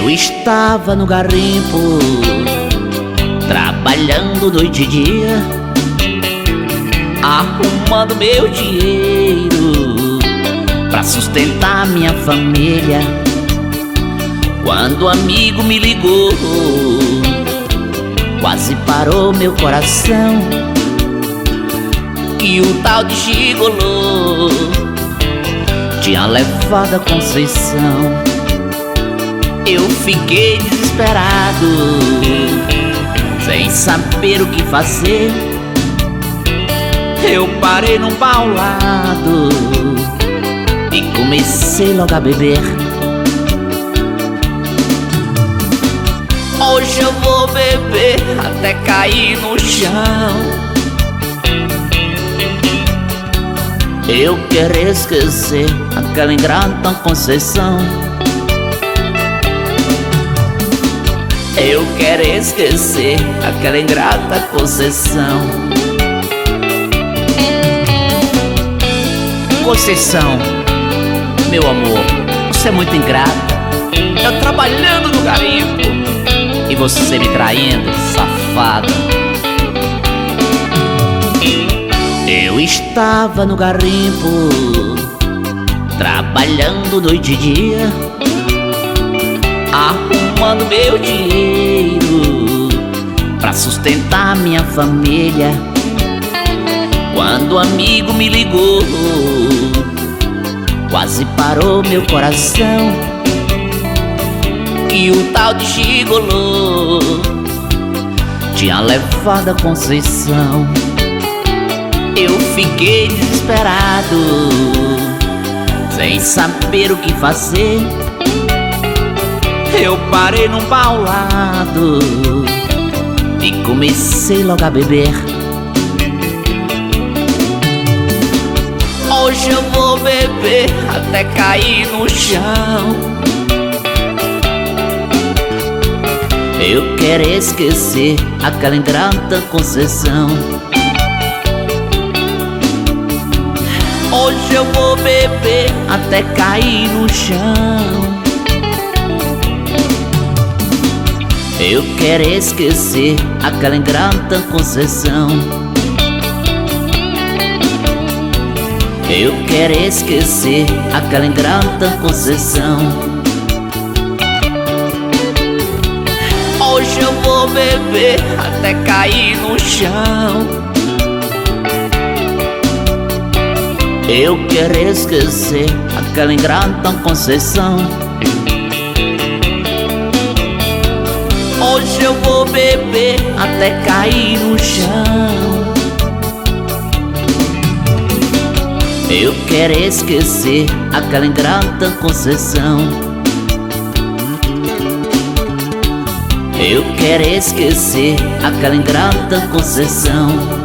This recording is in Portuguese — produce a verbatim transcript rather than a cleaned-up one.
Eu estava no garimpo, trabalhando noite e dia, arrumando meu dinheiro pra sustentar minha família. Quando um amigo me ligou, quase parou meu coração, que o tal de gigolô tinha levado a Conceição. Eu fiquei desesperado, sem saber o que fazer. Eu parei num paulado e comecei logo a beber. Hoje eu vou beber até cair no chão. Eu quero esquecer aquela ingrata Conceição. Eu quero esquecer aquela ingrata Conceição. Conceição, meu amor, você é muito ingrata. Eu trabalhando no garimpo e você me traindo, safada. Eu estava no garimpo, trabalhando noite e dia, arrumando meu dinheiro pra sustentar minha família. Quando um amigo me ligou, quase parou meu coração, que o tal de gigolô tinha levado a Conceição. Eu fiquei desesperado, sem saber o que fazer. Eu parei num paulado e comecei logo a beber. Hoje eu vou beber até cair no chão. Eu quero esquecer aquela ingrata Conceição. Hoje eu vou beber até cair no chão. Eu quero esquecer aquela ingrata Conceição. Eu quero esquecer aquela ingrata Conceição. Hoje eu vou beber até cair no chão. Eu quero esquecer aquela ingrata Conceição. Hoje eu vou beber até cair no chão. Eu quero esquecer aquela ingrata Conceição. Eu quero esquecer aquela ingrata Conceição.